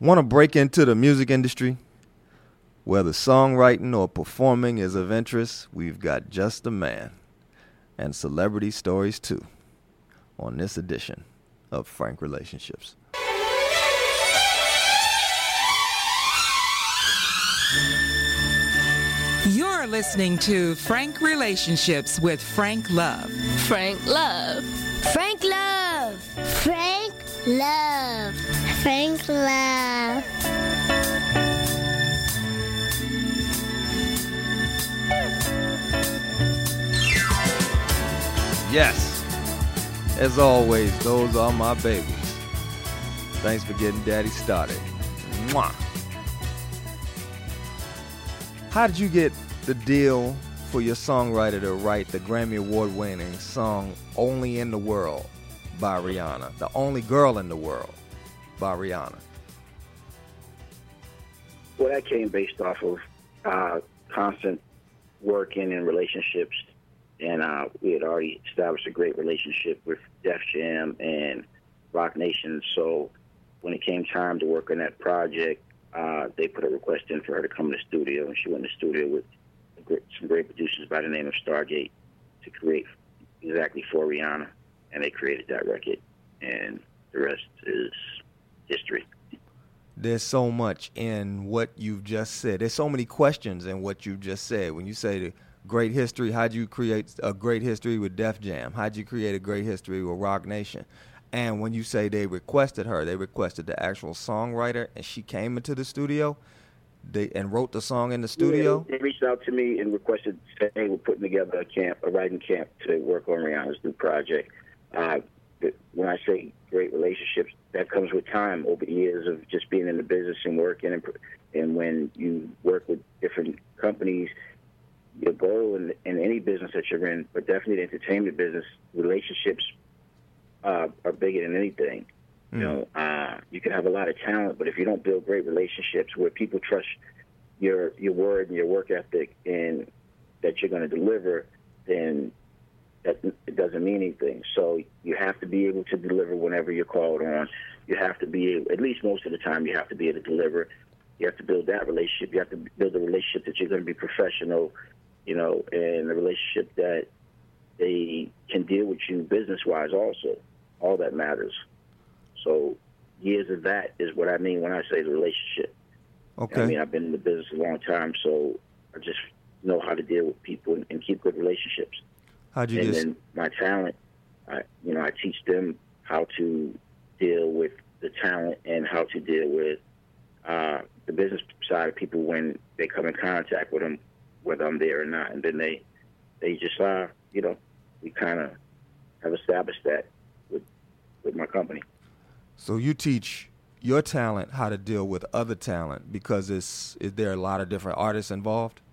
Want to break into the music industry? Whether songwriting or performing is of interest, we've got just the man. And celebrity stories too, on this edition of Frank Relationships. You're listening to Frank Relationships with Frank Love. Frank Love. Frank Love. Frank Love. Frank Love. Yes, as always, those are my babies. Thanks for getting Daddy started. Mwah. How did you get the deal for your songwriter to write the Grammy Award-winning song Only in the World by Rihanna? The Only Girl in the World by Rihanna. Well, that came based off of constant working and relationships. And we had already established a great relationship with Def Jam and Roc Nation. So when it came time to work on that project, they put a request in for her to come to the studio. And she went in the studio with some great producers by the name of Stargate to create exactly for Rihanna. And they created that record. And the rest is history. There's so much in what you've just said. There's so many questions in what you just said. When you say the great history, how'd you create a great history with Def Jam? How'd you create a great history with Roc Nation? And when you say they requested her, they requested the actual songwriter, and she came into the studio and wrote the song in the studio? Yeah, they reached out to me and requested, hey, we're putting together a writing camp to work on Rihanna's new project. When I say great relationships, that comes with time over the years of just being in the business and working. And when you work with different companies, your goal in any business that you're in, but definitely the entertainment business, relationships are bigger than anything. You know, you can have a lot of talent, but if you don't build great relationships where people trust your word and your work ethic and that you're going to deliver, then it doesn't mean anything. So you have to be able to deliver whenever you're called on. You have to be able, at least most of the time, you have to be able to deliver. You have to build that relationship. You have to build a relationship that you're going to be professional, you know, and a relationship that they can deal with you business-wise also. All that matters. So years of that is what I mean when I say the relationship. Okay. I mean, I've been in the business a long time, so I just know how to deal with people and keep good relationships. Then my talent, I teach them how to deal with the talent and how to deal with the business side of people when they come in contact with them, whether I'm there or not. And then they just, we kind of have established that with my company. So you teach your talent how to deal with other talent because is there a lot of different artists involved?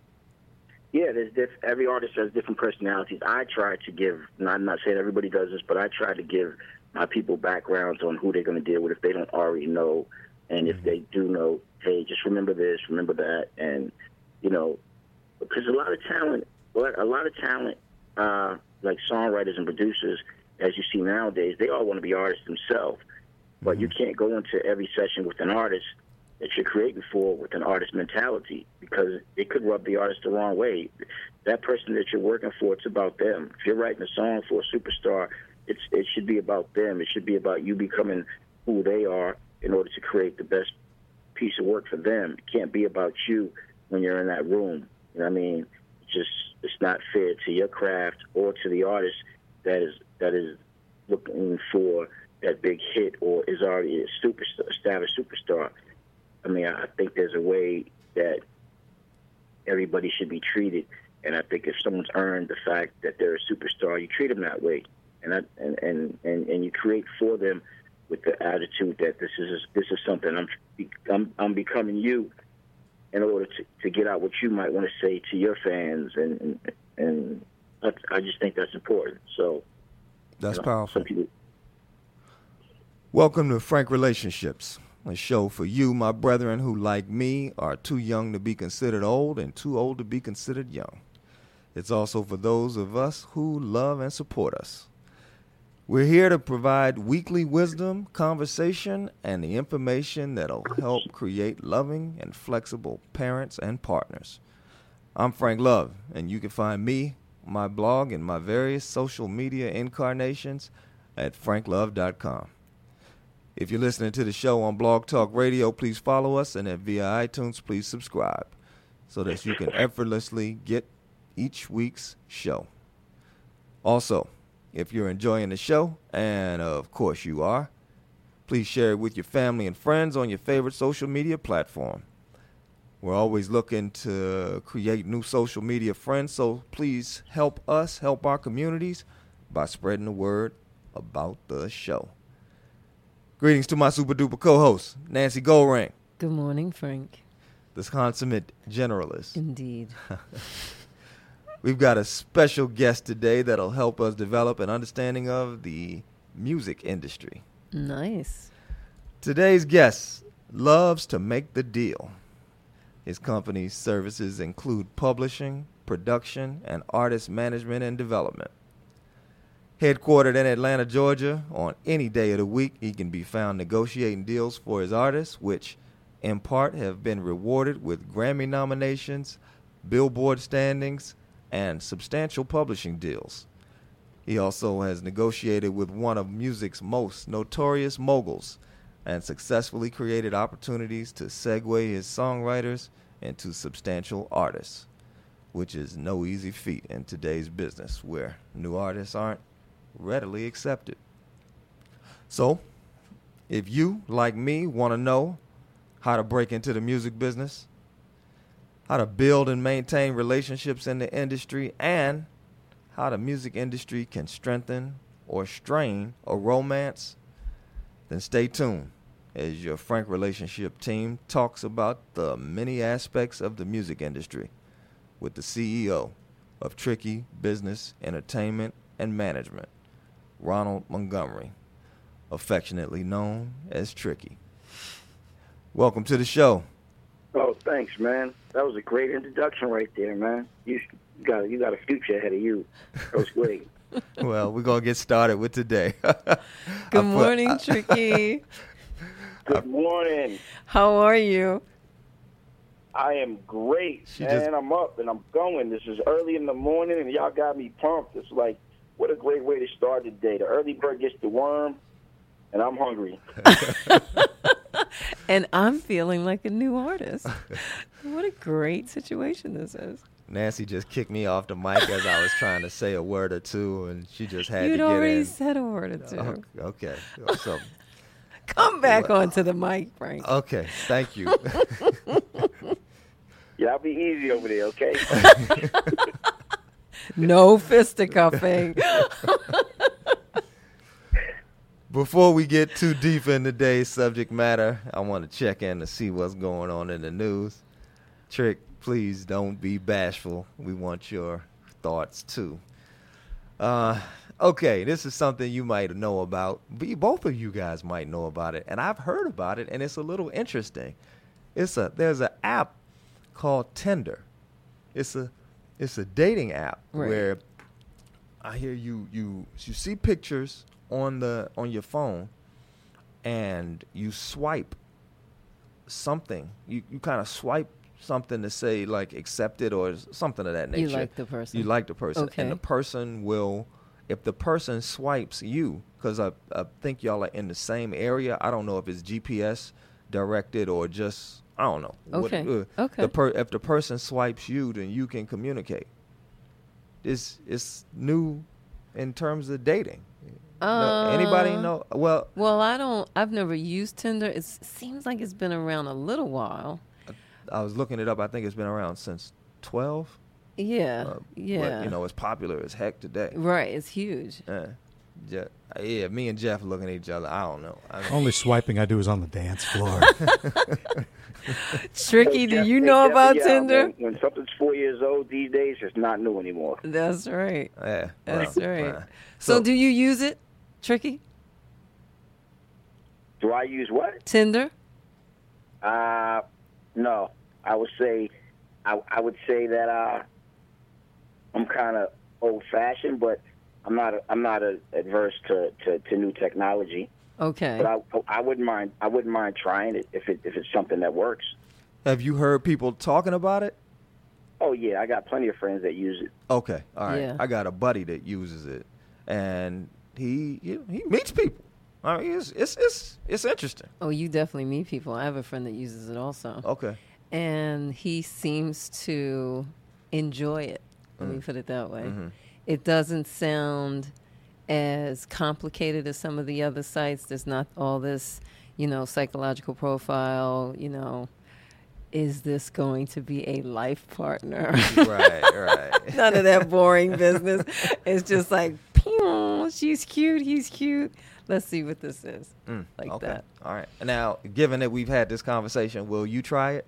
Yeah, every artist has different personalities. I try to give, I'm not saying everybody does this, but I try to give my people backgrounds on who they're going to deal with if they don't already know. And if they do know, hey, just remember this, remember that. And, you know, because a lot of talent, like songwriters and producers, as you see nowadays, they all want to be artists themselves. But you can't go into every session with an artist that you're creating for with an artist mentality because it could rub the artist the wrong way. That person that you're working for, it's about them. If you're writing a song for a superstar, it should be about them. It should be about you becoming who they are in order to create the best piece of work for them. It can't be about you when you're in that room. You know what I mean? It's not fair to your craft or to the artist that is looking for that big hit or is already a established superstar. I mean, I think there's a way that everybody should be treated, and I think if someone's earned the fact that they're a superstar, you treat them that way, and you create for them with the attitude that this is something I'm becoming you in order to get out what you might want to say to your fans, and I just think that's important. So that's powerful. Welcome to Frank Relationships, a show for you, my brethren, who, like me, are too young to be considered old and too old to be considered young. It's also for those of us who love and support us. We're here to provide weekly wisdom, conversation, and the information that'll help create loving and flexible parents and partners. I'm Frank Love, and you can find me, my blog, and my various social media incarnations at franklove.com. If you're listening to the show on Blog Talk Radio, please follow us, and via iTunes, please subscribe so that you can effortlessly get each week's show. Also, if you're enjoying the show, and of course you are, please share it with your family and friends on your favorite social media platform. We're always looking to create new social media friends, so please help us help our communities by spreading the word about the show. Greetings to my super duper co-host, Nancy Goldring. Good morning, Frank. The consummate generalist. Indeed. We've got a special guest today that'll help us develop an understanding of the music industry. Nice. Today's guest loves to make the deal. His company's services include publishing, production, and artist management and development. Headquartered in Atlanta, Georgia, on any day of the week, he can be found negotiating deals for his artists, which in part have been rewarded with Grammy nominations, Billboard standings, and substantial publishing deals. He also has negotiated with one of music's most notorious moguls and successfully created opportunities to segue his songwriters into substantial artists, which is no easy feat in today's business where new artists aren't readily accepted. So, if you, like me, want to know how to break into the music business, how to build and maintain relationships in the industry, and how the music industry can strengthen or strain a romance, then stay tuned as your Frank Relationship team talks about the many aspects of the music industry with the CEO of Tricky Business Entertainment and Management, Ronald Montgomery, affectionately known as Tricky. Welcome to the show. Oh, thanks, man. That was a great introduction right there, man. You got a future ahead of you. That was great. Well, we're going to get started with today. Good morning, Tricky. Good morning. How are you? I am great, man. I'm up and I'm going. This is early in the morning, and y'all got me pumped. It's like, what a great way to start the day. The early bird gets the worm, and I'm hungry. And I'm feeling like a new artist. What a great situation this is. Nancy just kicked me off the mic as I was trying to say a word or two, and she just had You'd to get already in. said a word or two. Okay. So, Come back onto the mic, Frank. okay, thank you. Yeah, I'll be easy over there, okay? No fisticuffing. Before we get too deep in today's subject matter, I want to check in to see what's going on in the news. Trick, please don't be bashful. We want your thoughts, too. Okay, this is something you might know about. Both of you guys might know about it, and I've heard about it, and it's a little interesting. There's an app called Tinder. It's a dating app where I hear you see pictures on your phone, and you swipe something. You kind of swipe something to say like accepted or something of that nature. You like the person. You like the person, Okay. and the person will. If the person swipes you, because I think y'all are in the same area. I don't know if it's GPS directed or just I don't know. Okay. Okay. If the person swipes you, then you can communicate. It's new in terms of dating. Anybody know? Well, I've never used Tinder. It seems like it's been around a little while. I was looking it up. I think it's been around since 12. Yeah. But, it's popular as heck today. Right. It's huge. Yeah, me and Jeff looking at each other. I don't know. Only swiping I do is on the dance floor. Tricky, do you know about Tinder? When something's 4 years old these days, it's not new anymore. That's right. Yeah, That's well, right. So do you use it, Tricky? Do I use what? Tinder? No. I would say that I'm kind of old-fashioned, but I'm not adverse to new technology. Okay. But I wouldn't mind trying it if it's something that works. Have you heard people talking about it? Oh yeah, I got plenty of friends that use it. Okay, all right. Yeah. I got a buddy that uses it, and he meets people. I mean, it's interesting. Oh, you definitely meet people. I have a friend that uses it also. Okay. And he seems to enjoy it. Let me put it that way. Mm-hmm. It doesn't sound as complicated as some of the other sites. There's not all this, psychological profile, is this going to be a life partner? Right. None of that boring business. It's just like, pew, she's cute, he's cute. Let's see what this is. Okay. That. All right. Now, given that we've had this conversation, will you try it?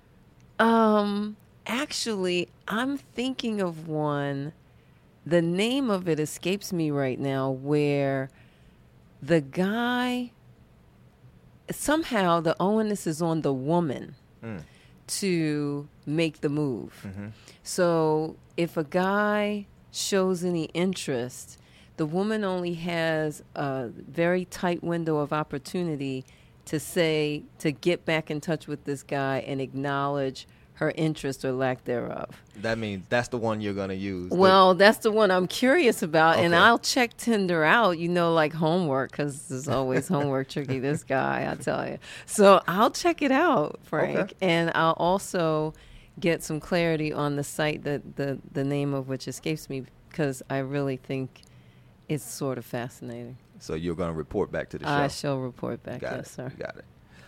Actually, I'm thinking of one. The name of it escapes me right now, where the guy, somehow the onus is on the woman to make the move. Mm-hmm. So if a guy shows any interest, the woman only has a very tight window of opportunity to get back in touch with this guy and acknowledge her interest or lack thereof. That means that's the one you're going to use. Well, that's the one I'm curious about, and Okay. I'll check Tinder out, like homework, because there's always homework tricky, this guy, I tell you. So I'll check it out, Frank, Okay. and I'll also get some clarity on the site that the name of which escapes me, because I really think it's sort of fascinating. So you're going to report back to the show. I shall report back, Got yes, it. sir. Got it.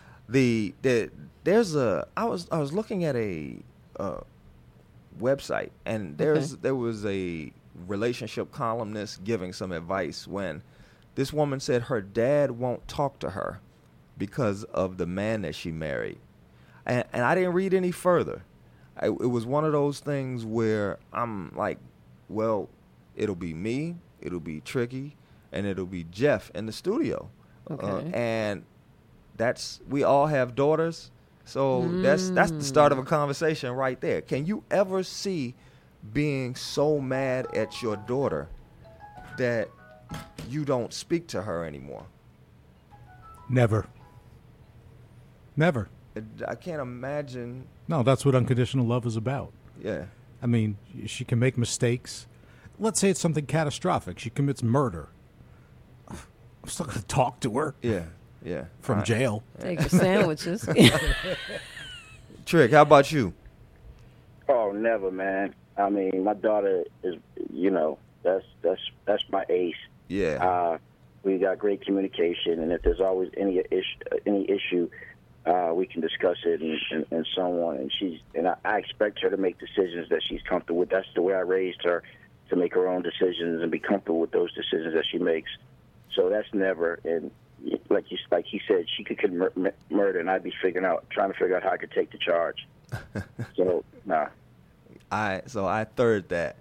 I was looking at a website, and there was a relationship columnist giving some advice when this woman said her dad won't talk to her because of the man that she married, and I didn't read any further. It was one of those things where I'm like, well, it'll be me, it'll be Tricky, and it'll be Jeff in the studio, Okay. and we all have daughters, so that's the start of a conversation right there. Can you ever see being so mad at your daughter that you don't speak to her anymore? Never. I can't imagine. No, that's what unconditional love is about. Yeah. I mean, she can make mistakes. Let's say it's something catastrophic. She commits murder. I'm still going to talk to her Yeah. from jail. Take your sandwiches. Trick, how about you? Oh, never, man. I mean, my daughter is, that's my ace. Yeah. We got great communication, and if there's always any issue, we can discuss it and so on. And I expect her to make decisions that she's comfortable with. That's the way I raised her, to make her own decisions and be comfortable with those decisions that she makes. So that's never. And like he said, she could commit murder, and I'd be trying to figure out how I could take the charge. So nah. I third that.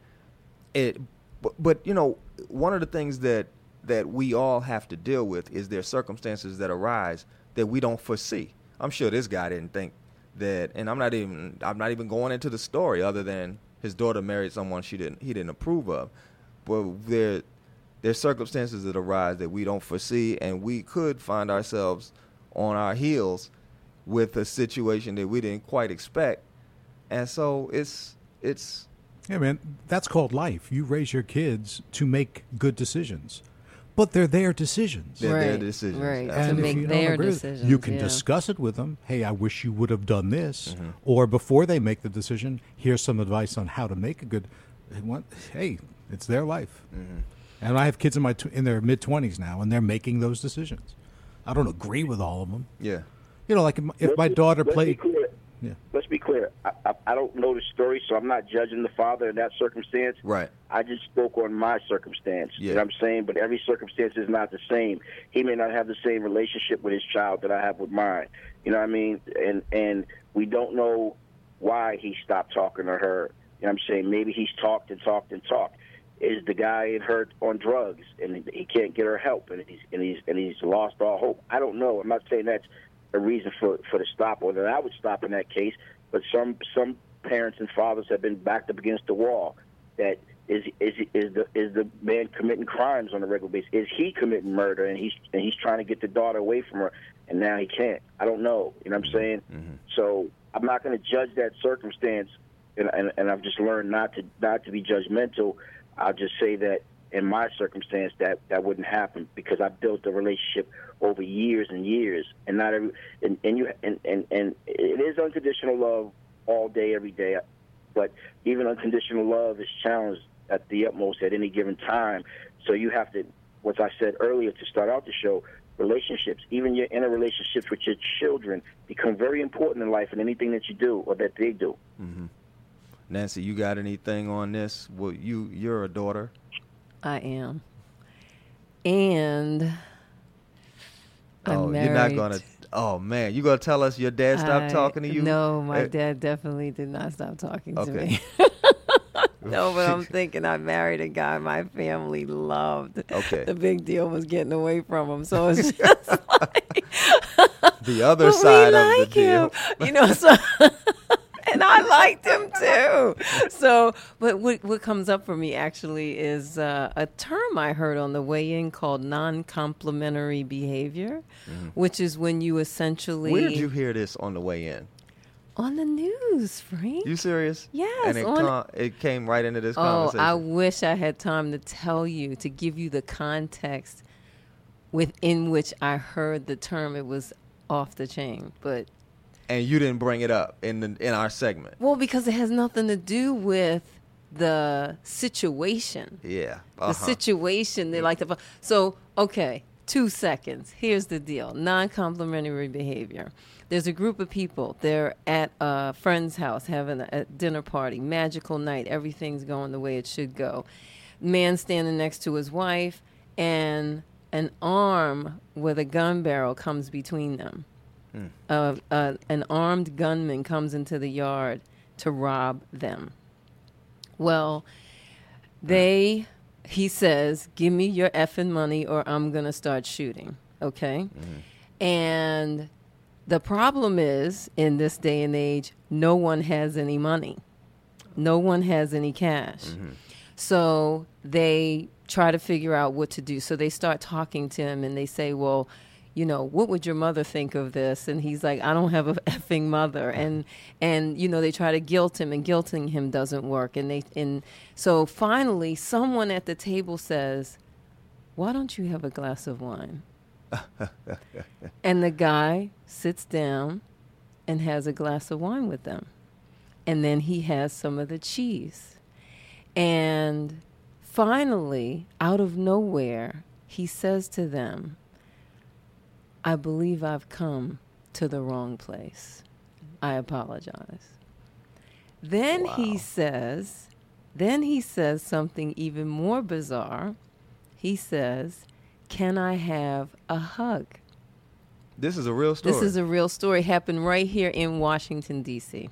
But one of the things that we all have to deal with is there circumstances that arise that we don't foresee. I'm sure this guy didn't think that, and I'm not even going into the story other than his daughter married someone he didn't approve of. But there's circumstances that arise that we don't foresee, and we could find ourselves on our heels with a situation that we didn't quite expect. And so it's Yeah, man, that's called life. You raise your kids to make good decisions. But they're their decisions. They're their Right, decisions. right. Absolutely. To And if make you don't their agree with it, decisions, you can yeah. discuss it with them. Hey, I wish you would have done this. Mm-hmm. Or before they make the decision, here's some advice on how to make a good. Hey, it's their life. Mm-hmm. And I have kids in their mid-20s now, and they're making those decisions. I don't agree with all of them. Yeah. Like if my daughter Let's played. be clear. Yeah. Let's be clear. I don't know the story, so I'm not judging the father in that circumstance. Right. I just spoke on my circumstance. Yeah. You know what I'm saying? But every circumstance is not the same. He may not have the same relationship with his child that I have with mine. You know what I mean? And we don't know why he stopped talking to her. You know what I'm saying? Maybe he's talked and talked and talked. Is the guy in her on drugs and he can't get her help and he's lost all hope? I don't know. I'm not saying that's a reason for the stop, or that I would stop in that case. But some parents and fathers have been backed up against the wall that Is the man committing crimes on a regular basis? Is he committing murder and he's trying to get the daughter away from her and now he can't? I don't know. You know what I'm saying? Mm-hmm. So I'm not going to judge that circumstance, and I've just learned not to be judgmental. I'll just say that in my circumstance that wouldn't happen because I built a relationship over years and years, and not every and it is unconditional love all day, every day. But even unconditional love is challenged at the utmost at any given time. So you have to, what I said earlier to start out the show, relationships, even your inner relationships with your children, become very important in life in anything that you do or that they do. Mm-hmm. Nancy, you got anything on this? Well, you're a daughter. I am. And I'm married. You're not going to... Oh, man. You going to tell us your dad stopped talking to you? No, my dad definitely did not stop talking to me. No, but I'm thinking I married a guy my family loved. Okay. The big deal was getting away from him. So it's just like... the other side of the deal. You know, so... And I liked him too. So, but what comes up for me actually is a term I heard on the way in called non-complimentary behavior, which is when you essentially... Where did you hear this on the way in? On the news, Frank. You serious? Yes. And it came right into this conversation. I wish I had time to tell you, to give you the context within which I heard the term. It was off the chain, but... And you didn't bring it up in our segment. Well, because it has nothing to do with the situation. Yeah. The situation. They like to. So, okay, 2 seconds. Here's the deal. Non-complimentary behavior. There's a group of people. They're at a friend's house having a dinner party. Magical night. Everything's going the way it should go. Man standing next to his wife, and an arm with a gun barrel comes between them. An armed gunman comes into the yard to rob them. Well, he says, give me your effing money or I'm going to start shooting. Okay? And the problem is, in this day and age, no one has any money. No one has any cash. So they try to figure out what to do. So they start talking to him and they say, well, you know, what would your mother think of this? And he's like, I don't have a effing mother. And you know, they try to guilt him, and guilting him doesn't work. And so finally, someone at the table says, why don't you have a glass of wine? And the guy sits down and has a glass of wine with them. And then he has some of the cheese. And finally, out of nowhere, he says to them, I believe I've come to the wrong place. I apologize. Then he says something even more bizarre. He says, can I have a hug? This is a real story. This is a real story. Happened right here in Washington, D.C.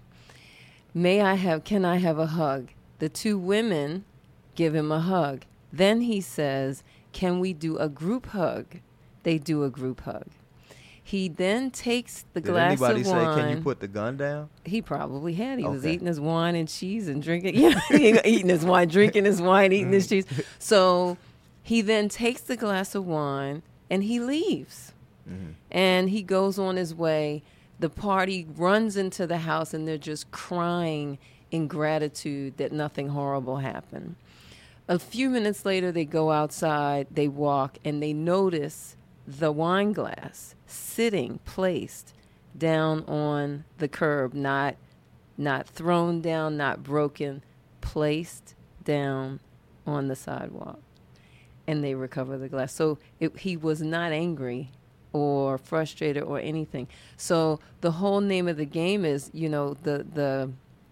Can I have a hug? The two women give him a hug. Then he says, can we do a group hug? They do a group hug. He then takes the glass of wine. Did anybody say, can you put the gun down? He probably had. He was eating his wine and cheese and drinking. Eating his wine, drinking his wine, eating his cheese. So he then takes the glass of wine and he leaves. And he goes on his way. The party runs into the house and they're just crying in gratitude that nothing horrible happened. A few minutes later, they go outside, they walk, and they notice the wine glass sitting, placed down on the curb, not thrown down, not broken, placed down on the sidewalk. And they recover the glass. So he was not angry or frustrated or anything. So the whole name of the game is, you know, the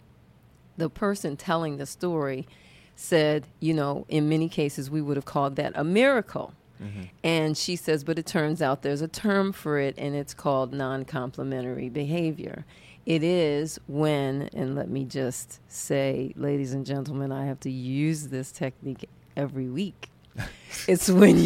person telling the story said, you know, in many cases we would have called that a miracle. And she says, but it turns out there's a term for it, and it's called non-complimentary behavior. It is when, and let me just say, ladies and gentlemen, I have to use this technique every week. It's when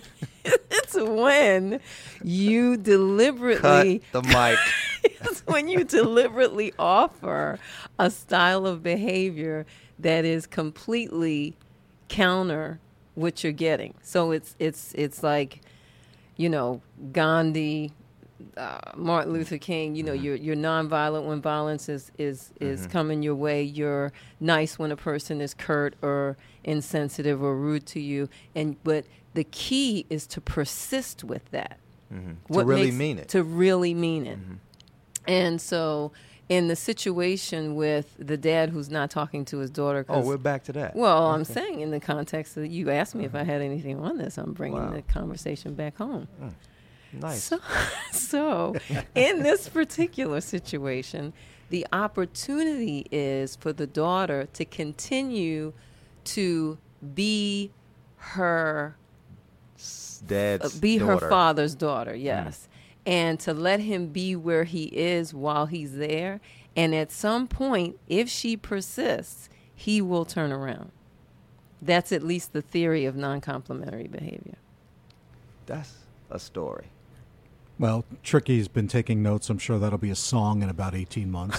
you deliberately cut the mic. It's when you deliberately offer a style of behavior that is completely counter what you're getting. So it's like, Gandhi, Martin Luther King. You're nonviolent when violence is coming your way. You're nice when a person is curt or insensitive or rude to you. But the key is to persist with that. To really mean it. To really mean it. And so, in the situation with the dad who's not talking to his daughter. We're back to that. Well, I'm saying in the context that you asked me if I had anything on this, I'm bringing the conversation back home. Nice. So, in this particular situation, the opportunity is for the daughter to continue to be her dad's her father's daughter, yes. And to let him be where he is while he's there. And at some point, if she persists, he will turn around. That's at least the theory of non-complementary behavior. That's a story. Well, Tricky's been taking notes. I'm sure that'll be a song in about 18 months.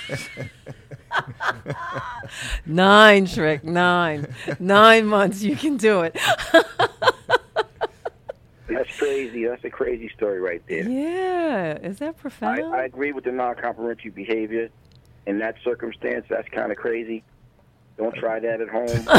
9, Trick, 9. 9 months, you can do it. That's crazy. That's a crazy story right there. Yeah. Is that profound? I agree with the non-complimentary behavior. In that circumstance, that's kind of crazy. Don't try that at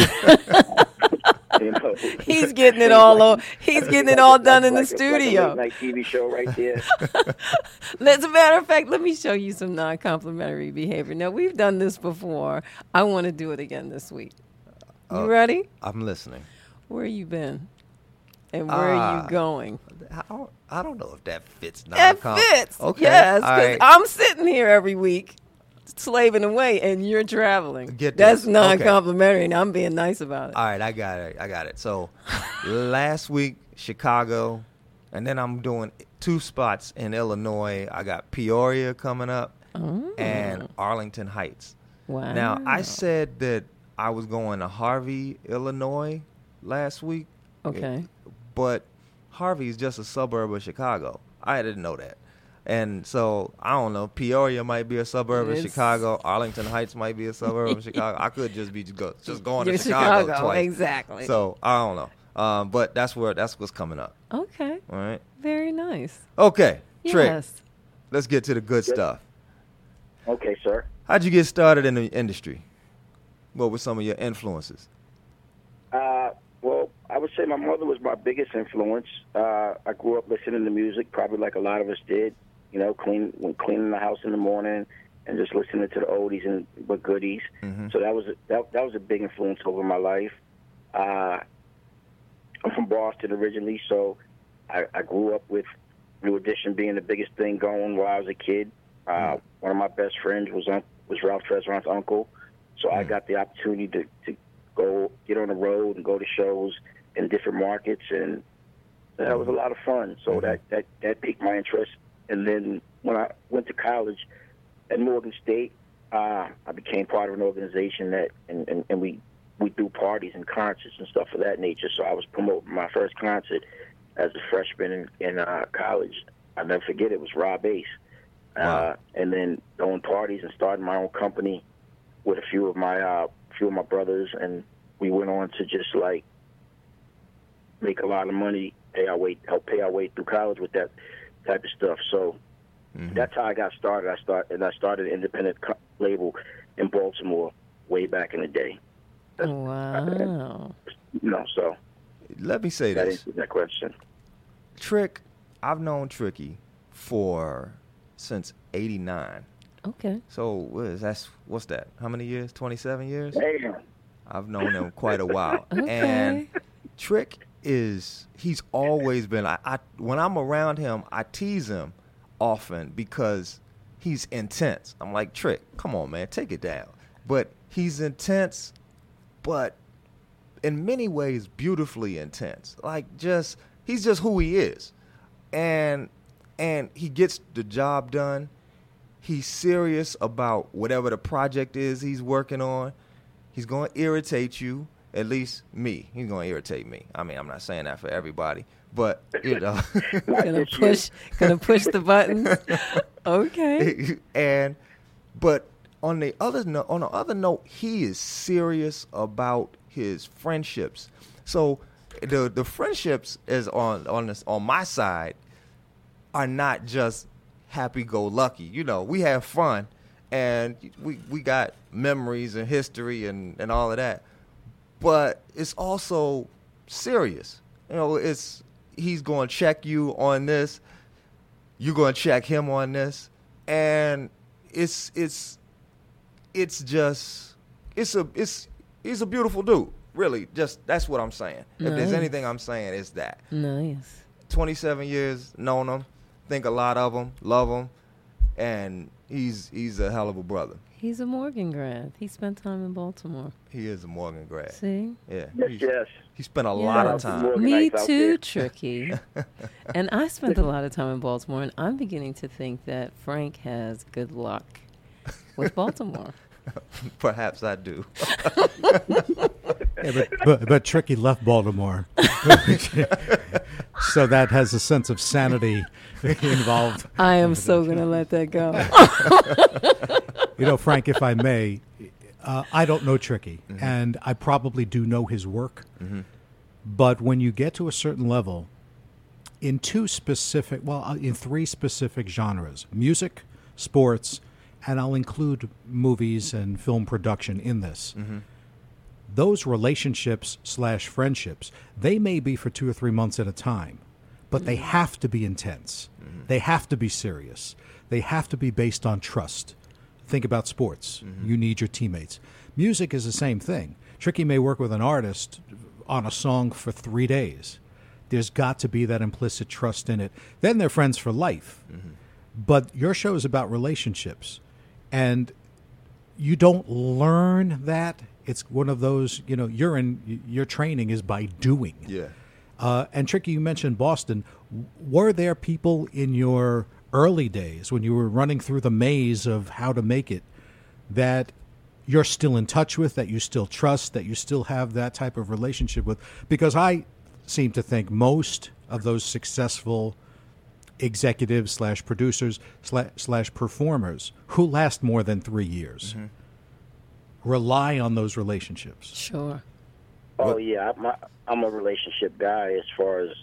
home. He's getting it all. He's getting it all done in the studio. Like a late night TV show right there. As a matter of fact, let me show you some non-complimentary behavior. Now, we've done this before. I want to do it again this week. You ready? I'm listening. Where you been? And where are you going? I don't know if that fits. That fits. Okay. Yes, All because right. I'm sitting here every week slaving away, and you're traveling. Get this. That's non-complimentary, and I'm being nice about it. All right, I got it. So last week, Chicago, and then I'm doing 2 spots in Illinois. I got Peoria coming up and Arlington Heights. Wow. Now, I said that I was going to Harvey, Illinois last week. Okay. But Harvey is just a suburb of Chicago. I didn't know that. And so, I don't know, Peoria might be a suburb of Chicago. Arlington Heights might be a suburb of Chicago. I could just be just going to Chicago twice. Exactly. So, I don't know. But that's what's coming up. Okay. All right. Very nice. Okay. Trick. Yes. Let's get to the good stuff. Okay, sir. How'd you get started in the industry? What were some of your influences? Well, I would say my mother was my biggest influence. I grew up listening to music, probably like a lot of us did. Cleaning the house in the morning and just listening to the oldies and but goodies. Mm-hmm. So that was a big influence over my life. I'm from Boston originally, so I grew up with New Edition being the biggest thing going while I was a kid. One of my best friends was Ralph Tresvant's uncle, so I got the opportunity to go get on the road and go to shows in different markets, and that was a lot of fun. So that piqued my interest. And then when I went to college at Morgan State, I became part of an organization that and we do parties and concerts and stuff of that nature. So I was promoting my first concert as a freshman in college. I'll never forget it was Rob Ace. Wow. And then throwing parties and starting my own company with a few of my brothers, and we went on to just like make a lot of money, help pay our way through college with that type of stuff. So that's how I got started. I started an independent label in Baltimore way back in the day. Wow. So let me say that this. answers that question. Trick, I've known Tricky since '89. Okay. So what's that? How many years? 27 years? Damn. I've known him quite a while. Okay. And Trick he's always been, when I'm around him, I tease him often because he's intense. I'm like, Trick, come on, man, take it down. But he's intense, but in many ways beautifully intense. Like he's just who he is. And he gets the job done. He's serious about whatever the project is he's working on. He's going to irritate you, at least me. He's going to irritate me. I mean, I'm not saying that for everybody, but, Gonna push the buttons. Okay. But on the other note, he is serious about his friendships. So the friendships is on my side are not just happy-go-lucky. You know, we have fun, and we got memories and history and all of that. But it's also serious. You know, he's going to check you on this. You're going to check him on this, and he's a beautiful dude. Really, just that's what I'm saying. Nice. If there's anything I'm saying, it's that. Nice. 27 years, known him, think a lot of him, love him, and he's a hell of a brother. He's a Morgan grad. He spent time in Baltimore. He is a Morgan grad. See? Yeah. Yes. He spent a lot of time. Me Morganites out too, there. Tricky. And I spent a lot of time in Baltimore, and I'm beginning to think that Frank has good luck with Baltimore. Perhaps I do. Yeah, but Tricky left Baltimore. So that has a sense of sanity involved. I am so going to let that go. You know, Frank, if I may, I don't know Tricky, and I probably do know his work. Mm-hmm. But when you get to a certain level, in three specific genres, music, sports, and I'll include movies and film production in this, those relationships / friendships, they may be for 2 or 3 months at a time, but they have to be intense. They have to be serious. They have to be based on trust. Think about sports. You need your teammates. Music is the same thing. Tricky may work with an artist on a song for 3 days. There's got to be that implicit trust in it. Then they're friends for life. But your show is about relationships. And you don't learn that. It's one of those, you know, your training is by doing. Yeah. And Tricky, you mentioned Boston. Were there people in your early days when you were running through the maze of how to make it that you're still in touch with, that you still trust, that you still have that type of relationship with? Because I seem to think most of those successful executives / producers / performers who last more than 3 years rely on those relationships. Sure. Oh yeah, I'm a relationship guy. As far as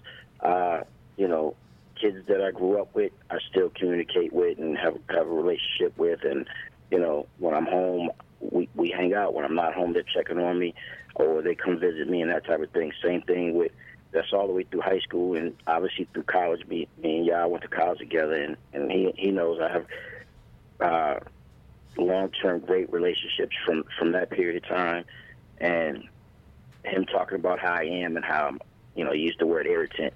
kids that I grew up with, I still communicate with and have a relationship with. And when I'm home, we hang out. When I'm not home, they're checking on me, or they come visit me and that type of thing. Same thing with. That's all the way through high school and obviously through college. Me and Yah went to college together, and he knows I have long-term great relationships from that period of time. And him talking about how I am and how he used the word irritant.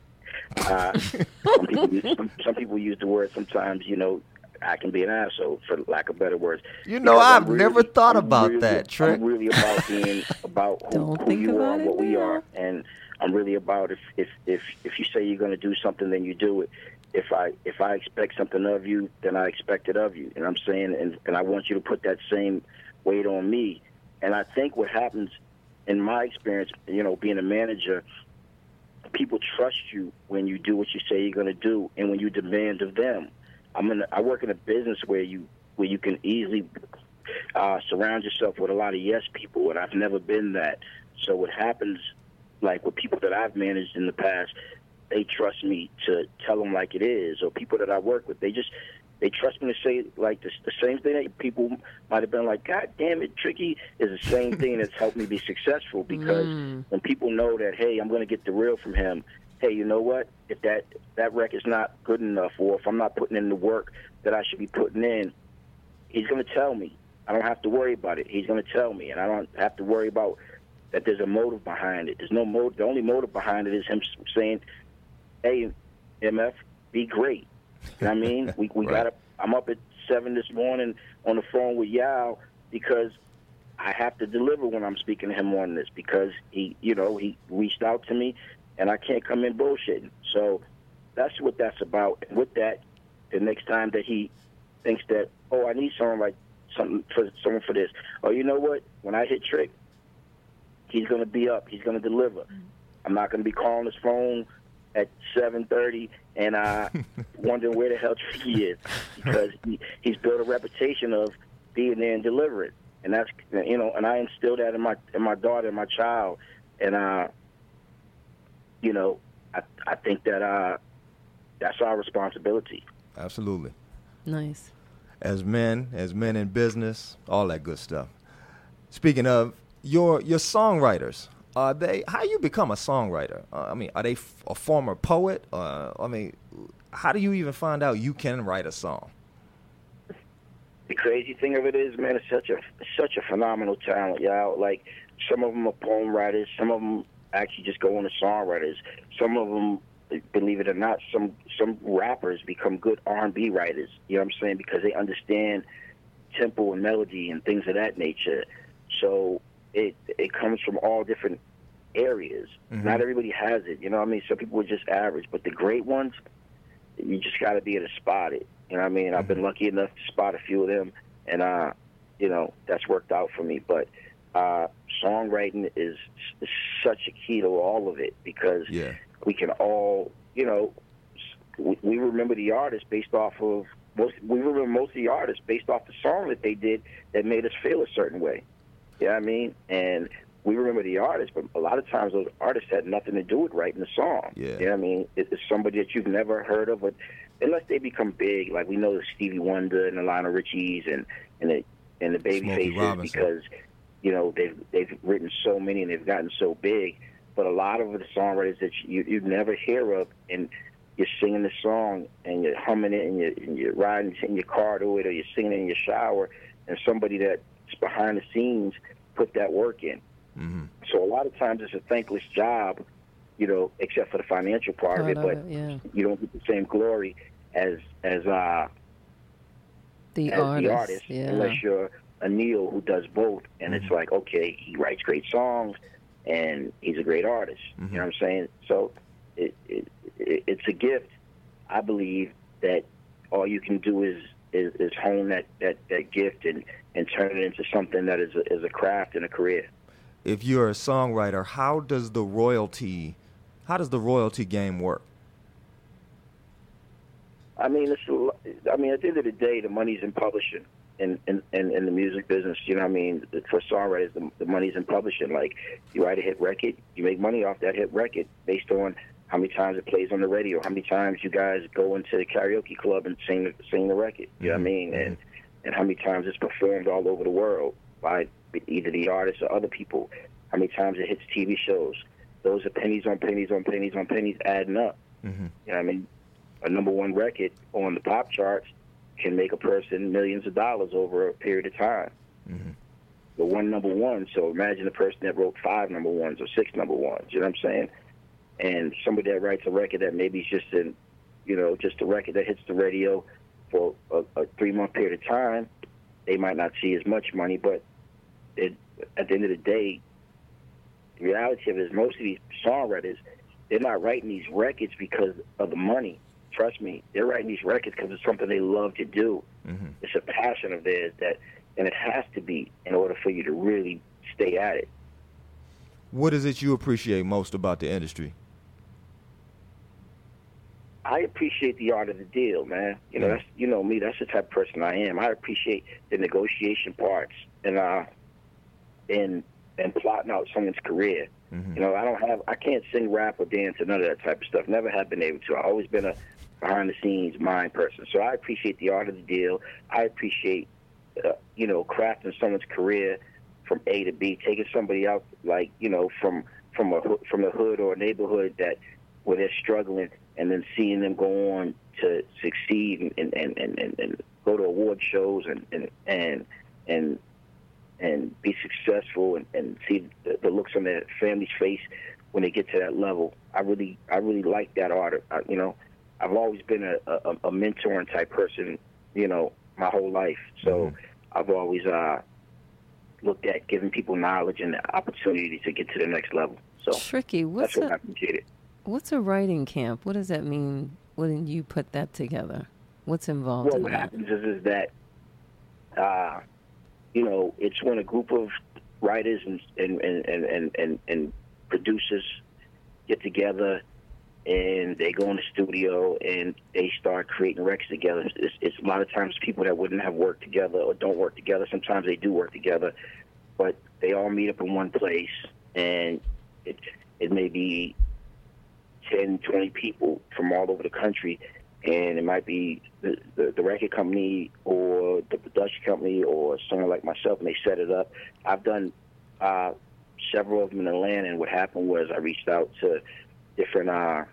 Some people use the word sometimes. I can be an asshole, for lack of better words. I've never thought about that, Trick. I'm really about being about who you are and what we are, and I'm really about if you say you're going to do something, then you do it. If I expect something of you, then I expect it of you. And I'm saying, and I want you to put that same weight on me. And I think what happens, in my experience, being a manager, people trust you when you do what you say you're going to do, and when you demand of them. I work in a business where you can easily surround yourself with a lot of yes people, and I've never been that. So what happens, like with people that I've managed in the past, they trust me to tell them like it is. Or people that I work with, they trust me to say like the same thing that people might have been like, God damn it, Tricky, is the same thing that's helped me be successful. Because when people know that, hey, I'm going to get the real from him, hey, you know what? If that record's not good enough, or if I'm not putting in the work that I should be putting in, he's going to tell me. I don't have to worry about it. He's going to tell me, and I don't have to worry about that there's a motive behind it. There's no motive. The only motive behind it is him saying, hey, MF, be great. You know what I mean? We Right. I'm up at 7 this morning on the phone with Yao because I have to deliver when I'm speaking to him on this, because he reached out to me, and I can't come in bullshitting. So that's what that's about. And with that, the next time that he thinks that, I need someone for this, or you know what, when I hit Trick, he's going to be up. He's going to deliver. I'm not going to be calling his phone at 7:30 and wondering where the hell Tricky is, because he's built a reputation of being there and delivering. And that's, and I instill that in my daughter and my child. And, I think that that's our responsibility. Absolutely. Nice. As men in business, all that good stuff. Speaking of your songwriters, how you become a songwriter? Are they a former poet? How do you even find out you can write a song? The crazy thing of it is, man, it's such a phenomenal talent, y'all. Like, some of them are poem writers, some of them actually just go into songwriters. Some of them, believe it or not, some rappers become good R&B writers. You know what I'm saying? Because they understand tempo and melody and things of that nature. So it comes from all different areas. Mm-hmm. Not everybody has it. You know what I mean? Some people are just average, but the great ones, you just got to be able to spot it. You know what I mean? I've been lucky enough to spot a few of them, and, that's worked out for me. But songwriting is such a key to all of it, because we can all, we remember the artist based off of, we remember most of the artists based off the song that they did that made us feel a certain way. You know what I mean? And we remember the artist, but a lot of times those artists had nothing to do with writing the song. Yeah. You know what I mean? It's somebody that you've never heard of, but unless they become big, like we know the Stevie Wonder and the Lionel Richie's and the Babyfaces, because they've written so many and they've gotten so big. But a lot of the songwriters that you'd never hear of, and you're singing the song and you're humming it and you're riding in your car to it, or you're singing it in your shower, and somebody that's behind the scenes put that work in. Mm-hmm. So a lot of times it's a thankless job, except for the financial part of it, but you don't get the same glory as the artist, unless you're a Neil who does both. And it's like, okay, he writes great songs and he's a great artist. Mm-hmm. You know what I'm saying? So it's a gift. I believe that all you can do is hone that gift and turn it into something that is a craft and a career. If you're a songwriter, how does the royalty game work? At the end of the day, the money's in publishing in the music business. You know what I mean? For songwriters, the money's in publishing. Like, you write a hit record, you make money off that hit record based on how many times it plays on the radio, how many times you guys go into the karaoke club and sing the record. You know what I mean? And how many times it's performed all over the world by either the artists or other people. How many times it hits TV shows. Those are pennies on pennies on pennies on pennies adding up. Mm-hmm. You know what I mean? A number one record on the pop charts can make a person millions of dollars over a period of time. Mm-hmm. The one number one, so imagine a person that wrote 5 number ones or 6 number ones, you know what I'm saying? And somebody that writes a record that maybe is just a record that hits the radio for a 3-month period of time, they might not see as much money, but at the end of the day, the reality of it is most of these songwriters, they're not writing these records because of the money. Trust me, they're writing these records because it's something they love to do. Mm-hmm. It's a passion of theirs, and it has to be in order for you to really stay at it. What is it you appreciate most about the industry? I appreciate the art of the deal, man. That's me. That's the type of person I am. I appreciate the negotiation parts and plotting out someone's career. Mm-hmm. I can't sing, rap, or dance, or none of that type of stuff. Never have been able to. I've always been a behind-the-scenes mind person. So I appreciate the art of the deal. I appreciate, crafting someone's career from A to B, taking somebody out, like, from the hood or a neighborhood where they're struggling, and then seeing them go on to succeed and go to award shows and be successful and see the looks on their family's face when they get to that level. I really like that art. I've always been a mentoring type person, my whole life. So I've always looked at giving people knowledge and the opportunity to get to the next level. So Tricky, that's what I appreciate. What's a writing camp? What does that mean when you put that together? What's involved in that? What happens is that, it's when a group of writers and producers get together and they go in the studio and they start creating records together. It's a lot of times people that wouldn't have worked together or don't work together. Sometimes they do work together, but they all meet up in one place, and it may be 10, 20 people from all over the country, and it might be the record company or the production company or someone like myself, and they set it up. I've done several of them in Atlanta, and what happened was I reached out to different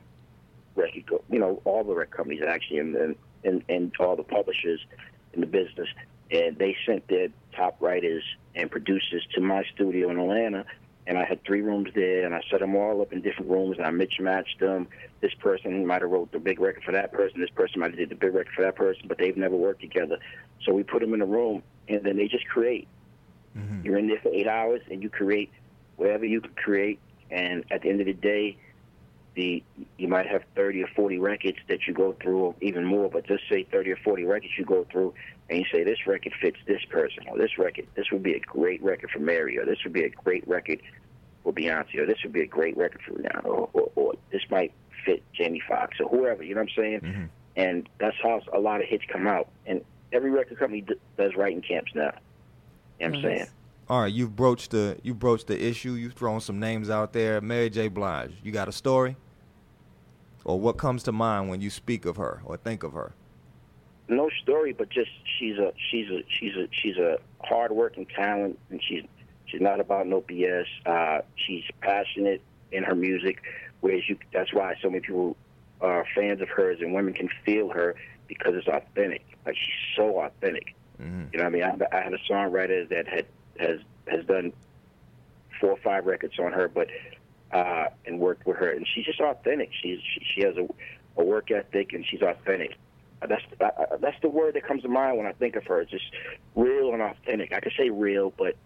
all the record companies actually, and all the publishers in the business, and they sent their top writers and producers to my studio in Atlanta, and I had 3 rooms there, and I set them all up in different rooms, and I matched them. This person might have wrote the big record for that person, this person might have did the big record for that person, but they've never worked together. So we put them in a room, and then they just create. Mm-hmm. You're in there for 8 hours, and you create whatever you can create, and at the end of the day, you might have 30 or 40 records that you go through, or even more, but just say 30 or 40 records you go through, and you say, this record fits this person, or this would be a great record for Mary, or this would be a great record for Beyonce, or this would be a great record for Rihanna, or this might fit Jamie Foxx, or whoever, you know what I'm saying? Mm-hmm. And that's how a lot of hits come out. And every record company does writing camps now. You know what I'm saying? All right, you've broached the issue. You've thrown some names out there. Mary J. Blige, you got a story? Or what comes to mind when you speak of her or think of her? No story, but just she's a hard-working talent, and she's not about no BS. She's passionate in her music, whereas that's why so many people are fans of hers, and women can feel her because it's authentic. Like, she's so authentic. Mm-hmm. You know what I mean? I had a songwriter that has done 4 or 5 records on her, but and worked with her, and she's just authentic. She has a work ethic, and she's authentic. That's the word that comes to mind when I think of her. It's just real and authentic. I could say real, but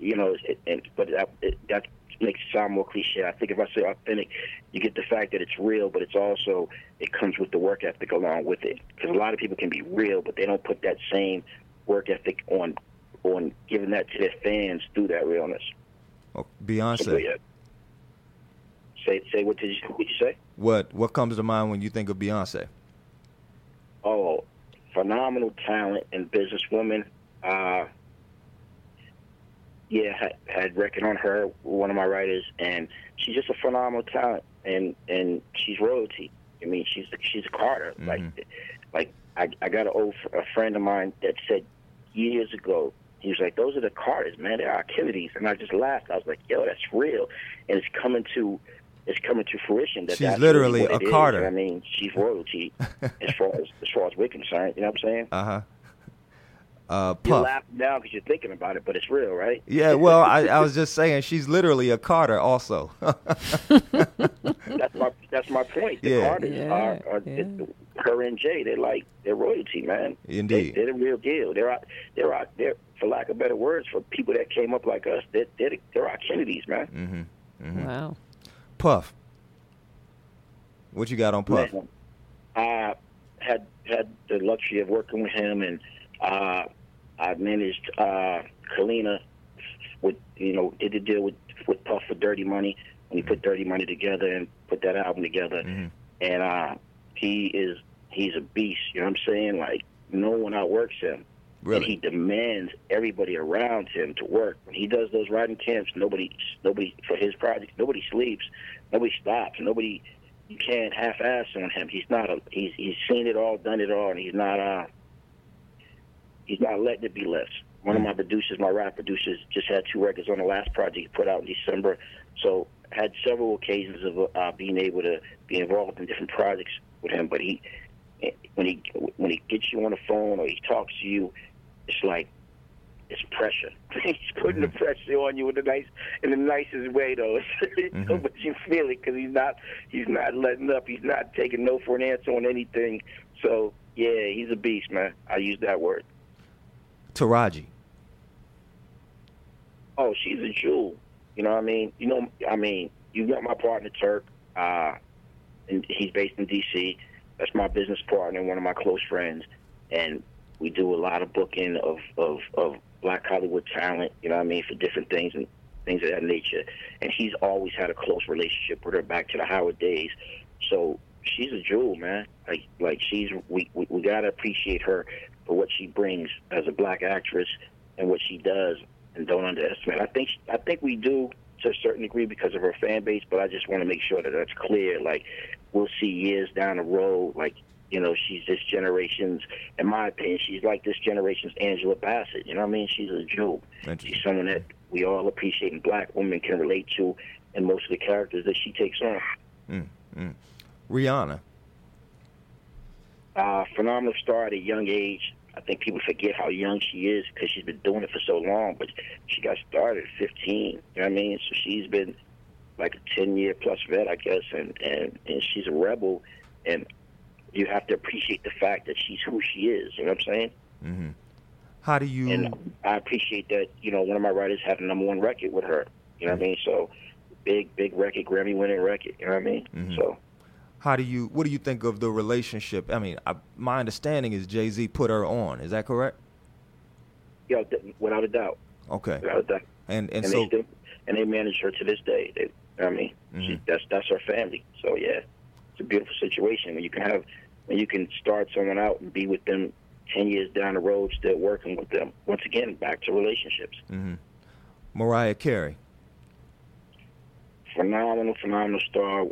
that makes it sound more cliche. I think if I say authentic, you get the fact that it's real, but it comes with the work ethic along with it. Because a lot of people can be real, but they don't put that same work ethic on giving that to their fans through that realness. Oh, Beyonce. So, yeah. Say what did you say? What comes to mind when you think of Beyonce? Oh, phenomenal talent and businesswoman. Had record on her, one of my writers, and she's just a phenomenal talent, and she's royalty. I mean, she's a Carter. Mm-hmm. Like I got a friend of mine that said years ago, he was like, "Those are the Carters, man. They're our Kennedys," and I just laughed. I was like, "Yo, that's real," and it's coming to fruition. She's literally really a Carter. I mean, she's royalty as far as we're concerned. You know what I'm saying? Puff. You're laughing now because you're thinking about it, but it's real, right? Yeah. Well, I was just saying she's literally a Carter, also. That's my point. The Carters are her and Jay. They're royalty, man. Indeed, they're the real deal. They're out there, for lack of better words, for people that came up like us. They're our Kennedys, man. Mm-hmm. Mm-hmm. Wow. Puff, what you got on Puff? Man, I had the luxury of working with him, and I managed Kalina with, did the deal with Puff for Dirty Money, when he put Dirty Money together and put that album together. Mm-hmm. And he's a beast, you know what I'm saying? Like, no one outworks him. Really? And he demands everybody around him to work. When he does those writing camps, nobody for his projects, nobody sleeps, nobody stops, you can't half-ass on him. He's seen it all, done it all, and he's not letting it be less. One of my producers, my rap producers, just had 2 records on the last project he put out in December. So had several occasions of being able to be involved in different projects with him. But when he gets you on the phone or he talks to you, it's like it's pressure. He's putting the pressure on you in the nicest way, though. But you feel it because he's not letting up. He's not taking no for an answer on anything. So yeah, he's a beast, man. I use that word. Taraji. Oh, she's a jewel. You know what I mean? You got my partner Turk, and he's based in D.C. That's my business partner and one of my close friends, and we do a lot of booking of Black Hollywood talent. You know what I mean, for different things and things of that nature. And he's always had a close relationship with her back to the Howard days. So she's a jewel, man. Like we gotta appreciate her for what she brings as a black actress and what she does, and don't underestimate. I think we do to a certain degree because of her fan base, but I just want to make sure that that's clear. Like, we'll see years down the road, like, you know, she's this generation's, in my opinion, she's like this generation's Angela Bassett. You know what I mean? She's a jewel. She's someone that we all appreciate and black women can relate to, and most of the characters that she takes on. Rihanna. Phenomenal star at a young age. I think people forget how young she is because she's been doing it for so long, but she got started at 15. You know what I mean? So she's been like a 10-year plus vet, I guess, and she's a rebel, and you have to appreciate the fact that she's who she is. You know what I'm saying? Mm-hmm. How do you? And I appreciate that. You know, one of my writers had a #1 record with her. You know what I mean? So big record, Grammy-winning record. You know what I mean? Mm-hmm. So. What do you think of the relationship? I mean, my understanding is Jay-Z put her on. Is that correct? Yeah, without a doubt. Okay. Without a doubt. And so they manage her to this day. I mean, that's her family. So yeah, it's a beautiful situation when you can start someone out and be with them 10 years down the road, still working with them. Once again, back to relationships. Mm-hmm. Mariah Carey. Phenomenal star.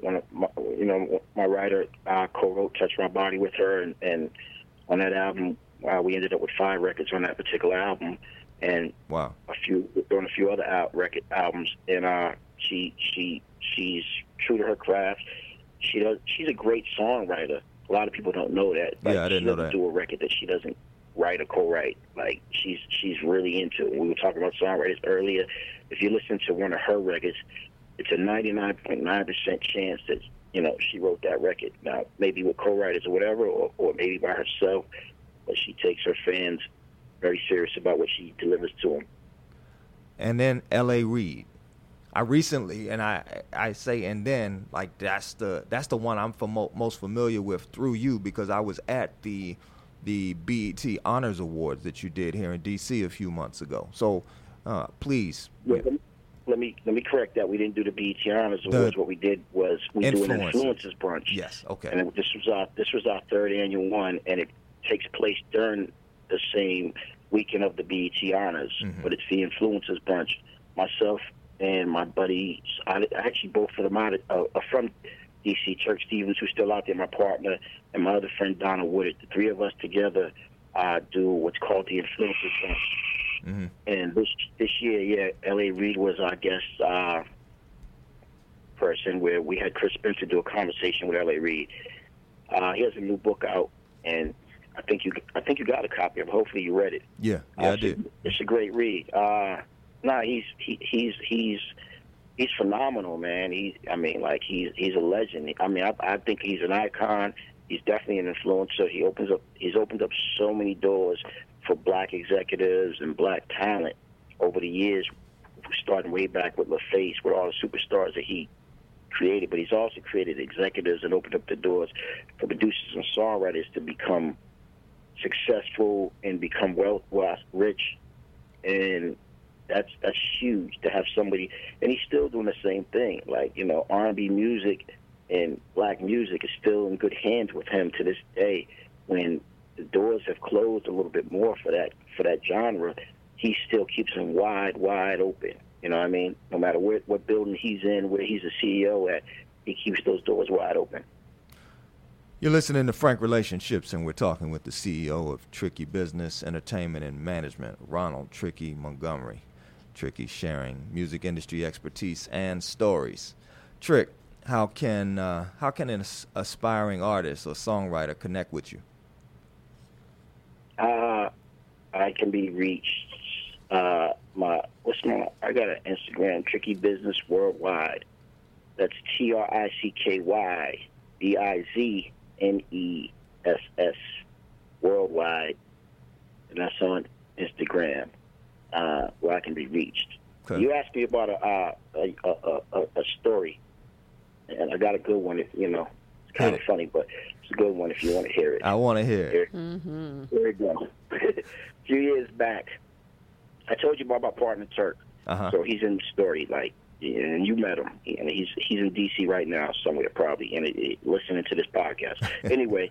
My writer co-wrote "Touch My Body" with her, and on that album, we ended up with 5 records on that particular album, and wow, a few other albums. And she's true to her craft. She's a great songwriter. A lot of people don't know that. Like, yeah, I didn't know that. She doesn't do a record that she doesn't write or co-write. Like, she's really into it. We were talking about songwriters earlier. If you listen to one of her records, it's a 99.9% chance that, you know, she wrote that record. Now, maybe with co-writers or whatever, or maybe by herself, but she takes her fans very serious about what she delivers to them. And then L.A. Reid. I recently, and I say, and then, like, that's the one I'm most familiar with through you, because I was at the BET Honors Awards that you did here in D.C. a few months ago. So, please. Yeah. Let me correct that. We didn't do the BET Honors Awards. What we did was we do an influencers brunch. Yes, okay. And this was our 3rd annual one, and it takes place during the same weekend of the BET Honors. Mm-hmm. But it's the influencers brunch. Myself and my buddy, actually both of them are from DC, Turk Stevens, who's still out there, my partner, and my other friend Donna Woodard. The 3 of us together do what's called the influencers brunch. Mm-hmm. And this year, yeah, L.A. Reid was our guest person, where we had Chris Spencer do a conversation with L.A. Reid. He has a new book out, and I think you got a copy of it. Hopefully you read it. Yeah, I did. It's a great read. He's phenomenal, man. He's a legend. I mean, I think he's an icon. He's definitely an influencer. He's opened up so many doors for black executives and black talent over the years, starting way back with LaFace, with all the superstars that he created. But he's also created executives and opened up the doors for producers and songwriters to become successful and become rich. And that's huge to have somebody. And he's still doing the same thing. Like, you know, R&B music and black music is still in good hands with him to this day. When the doors have closed a little bit more for that genre, he still keeps them wide open. You know what I mean? No matter what building he's in, where he's a CEO at, he keeps those doors wide open. You're listening to Frank Relationships, and we're talking with the CEO of Tricky Business, Entertainment, and Management, Ronald Tricky Montgomery. Tricky sharing music industry expertise and stories. Trick, how can an aspiring artist or songwriter connect with you? I can be reached. I got an Instagram, Tricky Business Worldwide. That's TrickyBizNess Worldwide, and that's on Instagram, where I can be reached. Okay. You asked me about a story, and I got a good one. If you know, it's kind of funny, but it's a good one if you want to hear it. I want to hear it. Mm-hmm. Here we go. A few years back, I told you about my partner Turk. Uh-huh. So he's in the story. Like, and you met him, and he's in D.C. right now somewhere probably, and listening to this podcast. Anyway,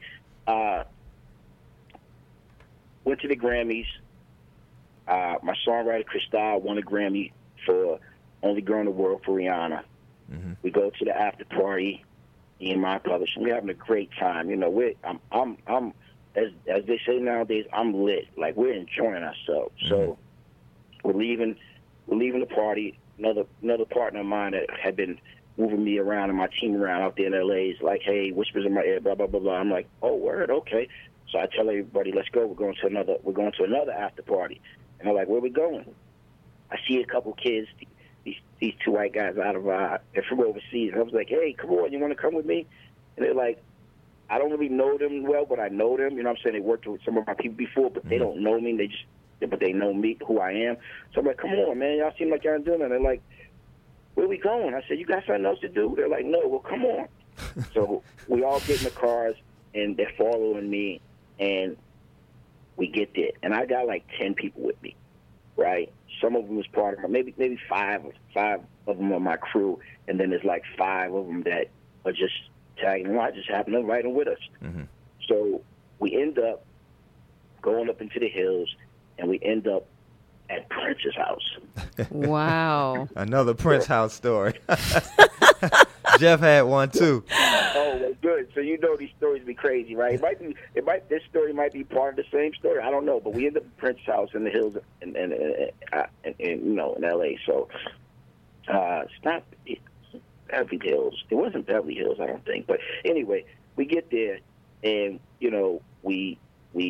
went to the Grammys. My songwriter Cristal won a Grammy for Only Girl in the World for Rihanna. Mm-hmm. We go to the after party. Me and my publisher, we're having a great time. You know, I'm as they say nowadays, I'm lit. Like, we're enjoying ourselves. Mm-hmm. So we're leaving the party. Another partner of mine that had been moving me around and my team around out there in L.A. is like, hey, whispers in my ear, blah blah blah blah. I'm like, oh, word, okay. So I tell everybody, let's go. We're going to another after party. And they're like, where we going? I see a couple kids, these two white guys they're from overseas. And I was like, hey, come on, you want to come with me? And they're like, I don't really know them well, but I know them. You know what I'm saying? They worked with some of my people before, but they don't know me. But they know me, who I am. So I'm like, come on, man. Y'all seem like y'all doing it. They're like, where we going? I said, you got something else to do? They're like, no. Well, come on. So we all get in the cars, and they're following me, and we get there. And I got like 10 people with me, right? Some of them was part of maybe five of them are my crew, and then there's like 5 of them that are just tagging along. I just happen to invite them with us. Mm-hmm. So we end up going up into the hills, and we end up at Prince's house. Wow. Another Prince house story. Jeff had one too. Oh, well, good. So you know these stories be crazy, right? This story might be part of the same story. I don't know, but we end up at Prince's house in the hills, in you know, in L.A. So it's not Beverly Hills. It wasn't Beverly Hills, I don't think. But anyway, we get there, and you know, we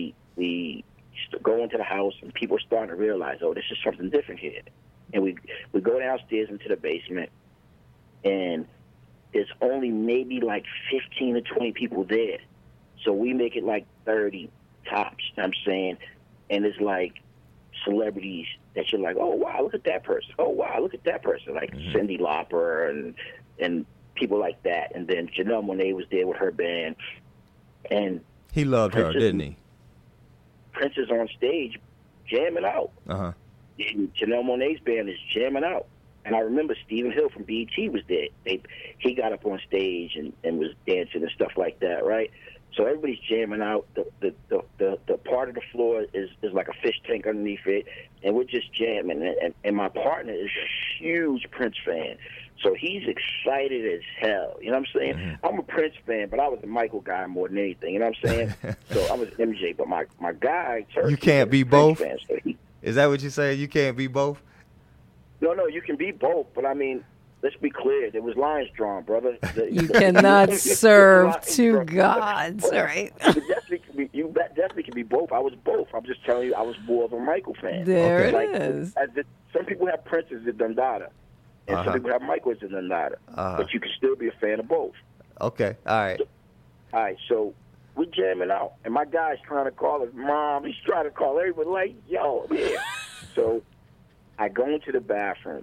go into the house, and people are starting to realize, oh, this is something different here. And we go downstairs into the basement, and there's only maybe like 15 or 20 people there. So we make it like 30 tops, you know what I'm saying? And it's like celebrities that you're like, oh, wow, look at that person. Oh, wow, look at that person. Like Cyndi Lauper and people like that. And then Janelle Monáe was there with her band. And he loved her, didn't he? Prince is on stage jamming out. Uh-huh. And Janelle Monáe's band is jamming out. And I remember Stephen Hill from BET was there. He got up on stage and was dancing and stuff like that, right? So everybody's jamming out. The part of the floor is like a fish tank underneath it, and we're just jamming. And my partner is a huge Prince fan. So he's excited as hell. You know what I'm saying? Mm-hmm. I'm a Prince fan, but I was a Michael guy more than anything. You know what I'm saying? So I was MJ, but my guy, Turkey, you can't be both? Fan, so is that what you're saying? You can't be both? No, you can be both. But, I mean, let's be clear. There was lines drawn, brother. You cannot serve two gods, right? You definitely can be both. I was both. I'm just telling you, I was more of a Michael fan. There it is. Some people have Prince as a Dundada. And some people have Michael as a Dundada. But you can still be a fan of both. Okay. All right. So we're jamming out. And my guy's trying to call his mom. He's trying to call everybody like, yo, I'm here. So I go into the bathroom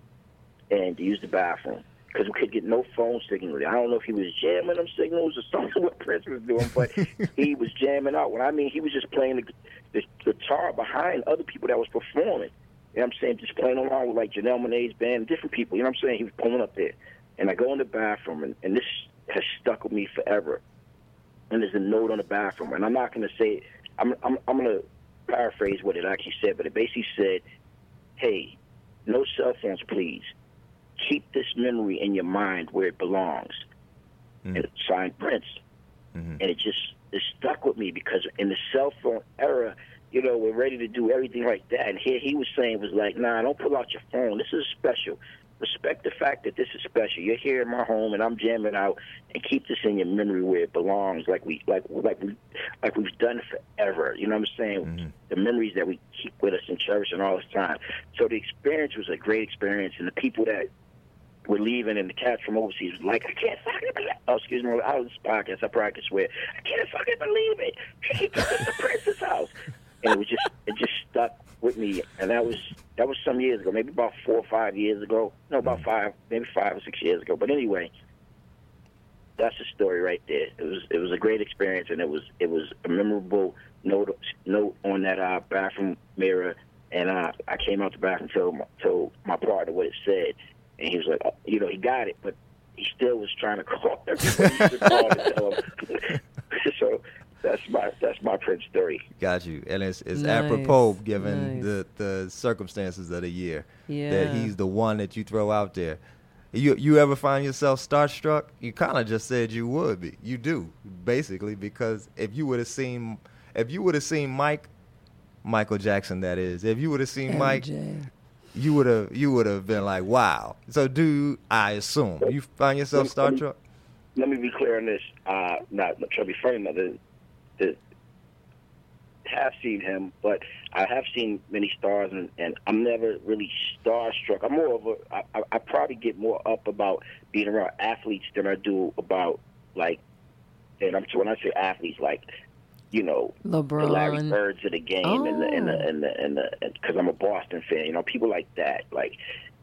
and use the bathroom because we could get no phone signal. I don't know if he was jamming them signals or something what Prince was doing, but he was jamming out. What I mean, he was just playing the guitar behind other people that was performing. You know what I'm saying? Just playing along with like Janelle Monáe's band, different people. You know what I'm saying? He was pulling up there. And I go in the bathroom, and this has stuck with me forever. And there's a note on the bathroom. And I'm not going to say it. I'm going to paraphrase what it actually said, but it basically said, hey, no cell phones, please. Keep this memory in your mind where it belongs. Mm-hmm. And it's signed Prince. Mm-hmm. And it stuck with me because in the cell phone era, you know, we're ready to do everything like that. And here he was saying was like, nah, don't pull out your phone. This is special. Respect the fact that this is special. You're here in my home, and I'm jamming out, and keep this in your memory where it belongs, like we've done forever. You know what I'm saying? Mm-hmm. The memories that we keep with us and cherish and all this time. So the experience was a great experience, and the people that were leaving and the cats from overseas was like, I can't fucking believe it. Oh, excuse me, I was podcast. I probably could swear. I can't fucking believe it. He took us to Prince's house. And it just stuck with me, and that was some years ago, maybe about 4 or 5 years ago. No, about 5 or 6 years ago. But anyway, that's the story right there. It was a great experience, and it was a memorable note on that bathroom mirror. And I came out the bathroom and told my partner what it said, And he was like, oh, you know, he got it, but he still was trying to call everybody to call to tell him. So that's my Prince story. Got you. And it's Nice, apropos given nice. the circumstances of the year Yeah. that he's the one that you throw out there. You ever find yourself starstruck? You kind of just said you would be. You do, basically, because if you would have seen Michael Jackson, that is, if you would have seen Mike, MJ. you would have been like, wow. So I assume you find yourself starstruck? Let me be clear on this. Not trying to be funny, not have seen him, but I have seen many stars, and I'm never really starstruck. I'm more of I probably get more up about being around athletes than I do about, like, and when I say athletes, like, you know, LeBron. the Larry Birds of the game, and because I'm a Boston fan, you know, people like that, like.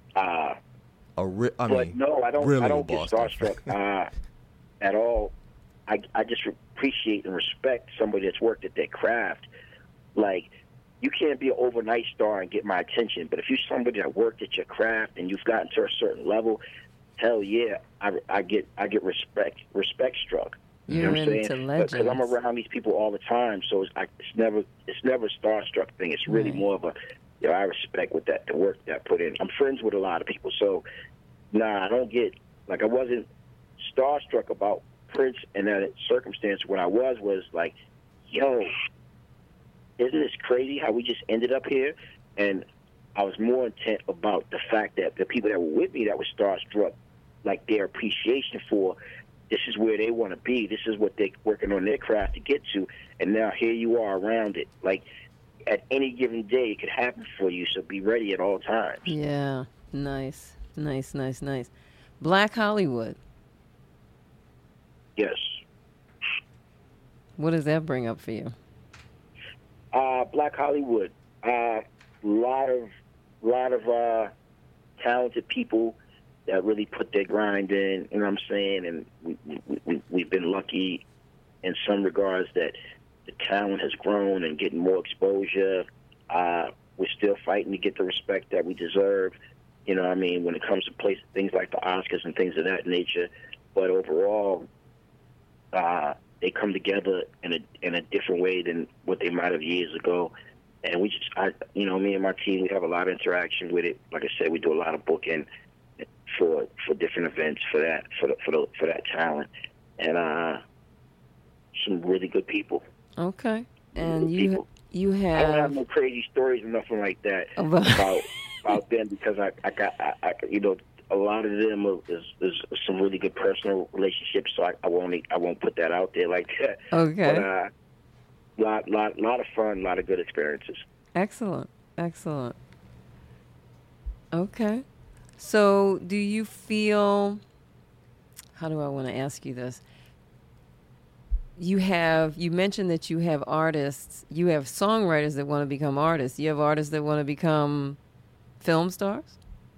But no, I don't. Really I don't get Boston. starstruck at all. I just appreciate and respect somebody that's worked at their craft. Like, you can't be an overnight star and get my attention, but if you're somebody that worked at your craft and you've gotten to a certain level, hell yeah, I get respect struck. You know You're what I'm into saying? legends. Because I'm around these people all the time, so it's never a starstruck thing. It's really Right. more of a, you know, I respect what the work that I put in. I'm friends with a lot of people, so I don't get, like, I wasn't starstruck about Prince in that circumstance. What I was like, yo, isn't this crazy how we just ended up here? And I was more intent about the fact that the people that were with me that were starstruck, like, their appreciation for, this is where they want to be. This is what they're working on their craft to get to. And now here you are around it. Like, at any given day, it could happen for you, so be ready at all times. Yeah. Nice. Black Hollywood. Yes. What does that bring up for you? Black Hollywood. Lot of talented people that really put their grind in, you know what I'm saying? And we've been lucky in some regards that the talent has grown and getting more exposure. We're still fighting to get the respect that we deserve, you know what I mean, when it comes to things like the Oscars and things of that nature. But overall, they come together in a different way than what they might have years ago. And me and my team, we have a lot of interaction with it. Like I said, we do a lot of booking for different events for that talent, and some really good people. Okay. And People. you I don't have have no crazy stories or nothing like that About- about them, because I you know, a lot of them is some really good personal relationships, so I won't put that out there like that. Okay. But lot of fun, a lot of good experiences. Excellent. Okay. So do you feel, how do I want to ask you this? You mentioned that you have artists, you have songwriters that want to become artists. You have artists that want to become film stars?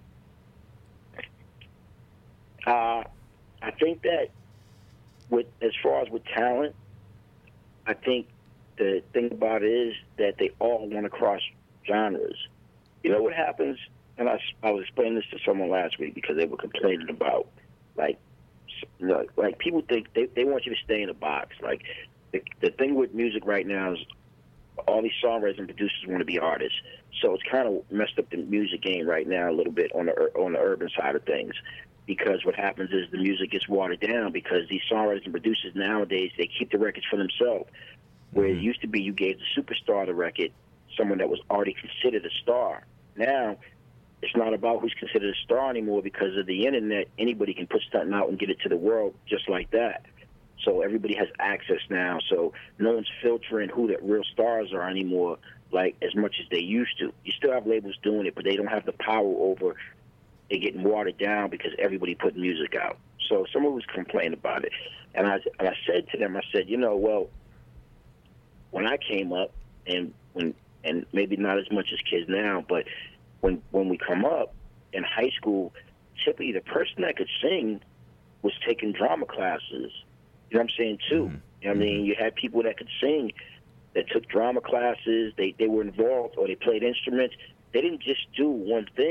I think that as far as with talent, I think the thing about it is that they all want to cross genres. You know what happens? And I was explaining this to someone last week because they were complaining about, like people think they want you to stay in a box. Like, the thing with music right now is all these songwriters and producers want to be artists. So it's kind of messed up the music game right now a little bit on the urban side of things. Because what happens is the music gets watered down because these songwriters and producers nowadays, they keep the records for themselves. Where it used to be you gave the superstar the record, someone that was already considered a star. Now, it's not about who's considered a star anymore because of the internet. Anybody can put something out and get it to the world just like that. So everybody has access now. So no one's filtering who the real stars are anymore, like as much as they used to. You still have labels doing it, but they don't have the power over. They're getting watered down because everybody put music out. So someone was complaining about it, and I said to them, I said, you know, well, when I came up, and maybe not as much as kids now, but when we come up in high school, typically the person that could sing was taking drama classes. You know what I'm saying, too? Mm-hmm. You know what I mean? You had people that could sing that took drama classes. They were involved, or they played instruments. They didn't just do one thing.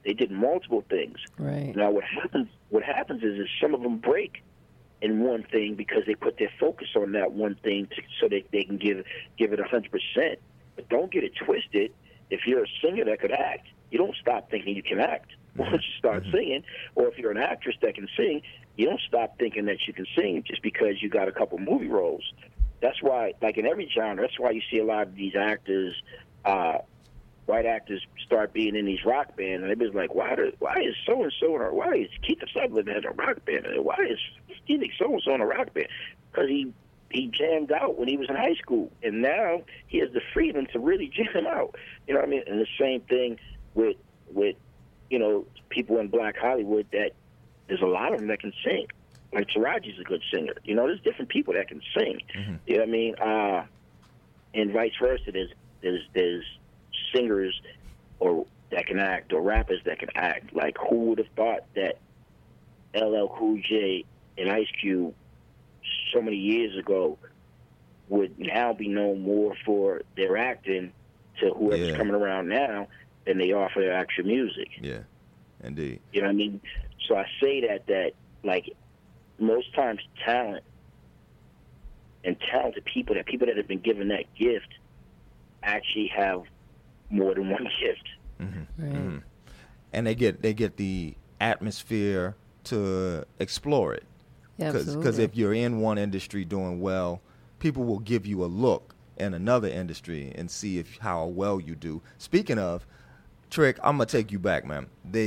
They did multiple things. Right. Now, what happens is some of them break in one thing because they put their focus on that one thing so that they can give it 100%. But don't get it twisted. If you're a singer that could act, you don't stop thinking you can act once you start singing. Or if you're an actress that can sing, you don't stop thinking that you can sing just because you got a couple movie roles. That's why, like in every genre, that's why you see a lot of these actors, white actors, start being in these rock bands, and they be like, why is so and so or why is Keith Sutherland in a rock band? And why is Phoenix so and so in a rock band? Because he jammed out when he was in high school, and now he has the freedom to really jam out. You know what I mean? And the same thing with people in Black Hollywood, that there's a lot of them that can sing. Like Taraji's a good singer. There's different people that can sing. You know what I mean? And vice versa. There's singers or that can act, or rappers that can act. Like, who would have thought that LL Cool J and Ice Cube so many years ago would now be known more for their acting to whoever's coming around now than they are for their actual music. Yeah, indeed. You know what I mean? So I say that like, most times talent and talented people that have been given that gift actually have more than one gift. Right. And they get the atmosphere to explore it. Because if you're in one industry doing well, people will give you a look in another industry and see how well you do. Speaking of, Trick, I'm gonna take you back, man.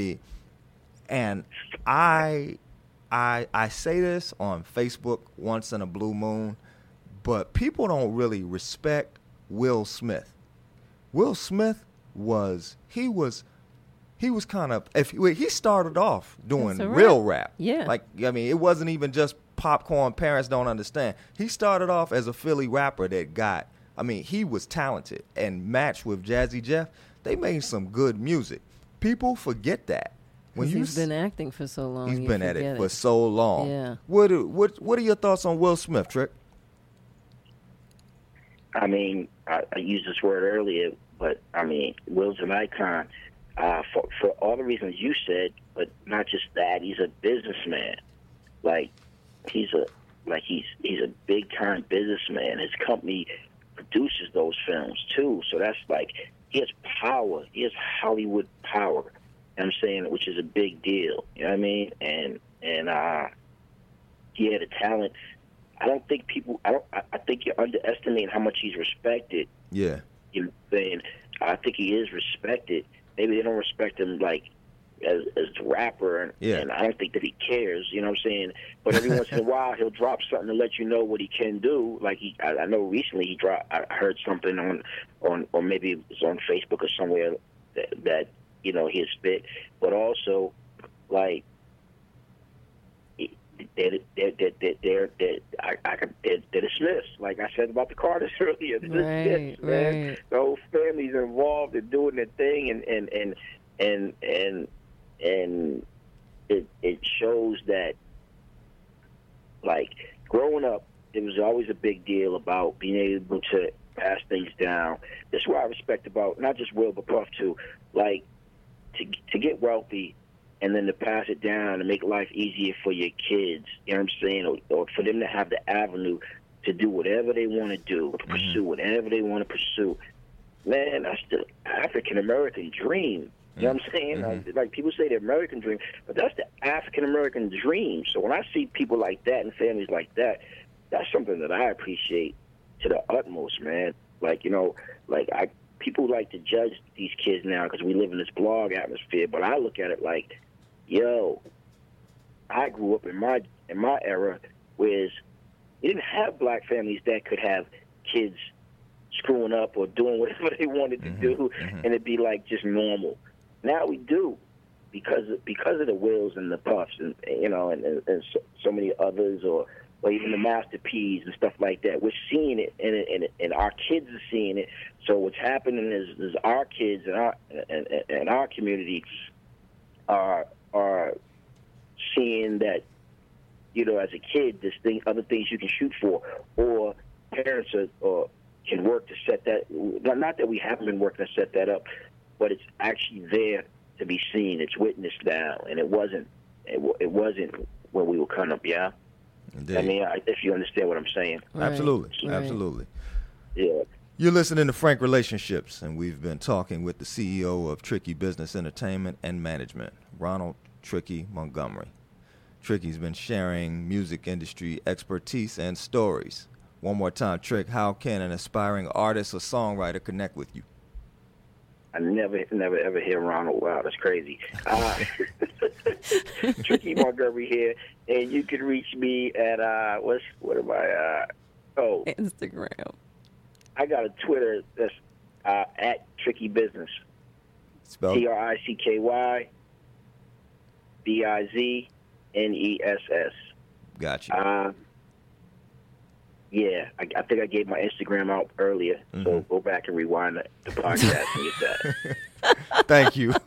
I say this on Facebook once in a blue moon, but people don't really respect Will Smith. Will Smith was kind of, he started off doing real rap. Yeah. Like, I mean, it wasn't even just popcorn parents don't understand. He started off as a Philly rapper he was talented, and matched with Jazzy Jeff, they made some good music. People forget that. He's been acting for so long. He's been at it for so long. Yeah. What are your thoughts on Will Smith, Trick? I mean, I used this word earlier, but I mean, Will's an icon for all the reasons you said, but not just that. He's a businessman. Like, he's a big time businessman. His company produces those films too, so that's like, he has power. He has Hollywood power. I'm saying, which is a big deal. You know what I mean? And he had a talent. I think you're underestimating how much he's respected. Yeah. You know what I'm saying? I think he is respected. Maybe they don't respect him like as a rapper, and I don't think that he cares. You know what I'm saying? But every once in a while, he'll drop something to let you know what he can do. Like, I know recently I heard something on or maybe it was on Facebook or somewhere that he spit, but also, like, they're dismissed. Like I said about the Carters earlier, they're dismissed, man. The whole family's involved in doing their thing, and it shows that, like, growing up, it was always a big deal about being able to pass things down. That's what I respect about not just Will but Puff too. Like, to get wealthy and then to pass it down and make life easier for your kids, you know what I'm saying, or for them to have the avenue to do whatever they want to do, to pursue whatever they want to pursue. Man, that's the African-American dream. You know what I'm saying? Like, people say the American dream, but that's the African-American dream. So when I see people like that and families like that, that's something that I appreciate to the utmost, man. Like, people like to judge these kids now because we live in this blog atmosphere, but I look at it like, yo, I grew up in my era where you didn't have black families that could have kids screwing up or doing whatever they wanted to do, and it'd be like just normal. Now we do, because of the Wills and the Puffs and so many others, or even the Master P's and stuff like that. We're seeing it, and our kids are seeing it. So what's happening is our kids and our community are seeing that, as a kid, other things you can shoot for, or parents can work to set that. Not that we haven't been working to set that up, but it's actually there to be seen. It's witnessed now, and it wasn't. It wasn't when we were coming up. Yeah. Indeed. I mean, if you understand what I'm saying. Right, Absolutely. right. Absolutely. Yeah. You're listening to Frank Relationships, and we've been talking with the CEO of Tricky Business Entertainment and Management, Ronald Tricky Montgomery. Tricky's been sharing music industry expertise and stories. One more time, Trick, how can an aspiring artist or songwriter connect with you? I never, ever hear Ronald. Wow, that's crazy. Tricky Montgomery here, and you can reach me at what am I? Instagram. I got a Twitter that's at Tricky Business. Spell TRICKY BIZNESS. Gotcha. Yeah, I think I gave my Instagram out earlier, so go back and rewind the podcast and get that. Thank you.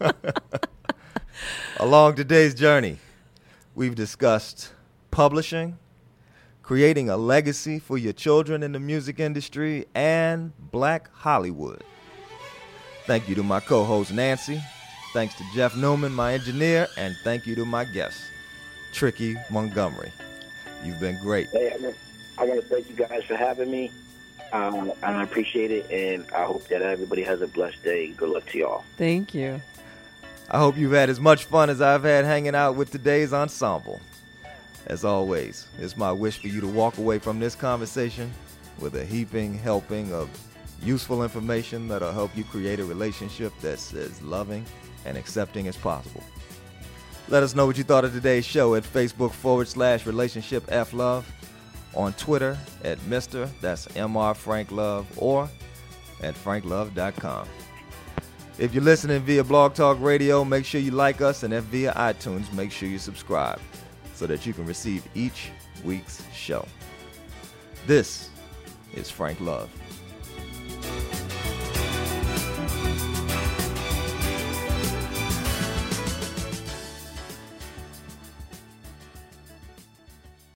Along today's journey, we've discussed publishing, creating a legacy for your children in the music industry, and Black Hollywood. Thank you to my co-host, Nancy. Thanks to Jeff Newman, my engineer, and thank you to my guest, Tricky Montgomery. You've been great. Hey, I want to thank you guys for having me. I appreciate it, and I hope that everybody has a blessed day. Good luck to y'all. Thank you. I hope you've had as much fun as I've had hanging out with today's ensemble. As always, it's my wish for you to walk away from this conversation with a heaping helping of useful information that'll help you create a relationship that's as loving and accepting as possible. Let us know what you thought of today's show at Facebook.com/RelationshipFLove, on Twitter at Mr. that's Mr. Frank Love, or at FrankLove.com. If you're listening via Blog Talk Radio, make sure you like us, and if via iTunes, make sure you subscribe so that you can receive each week's show. This is Frank Love.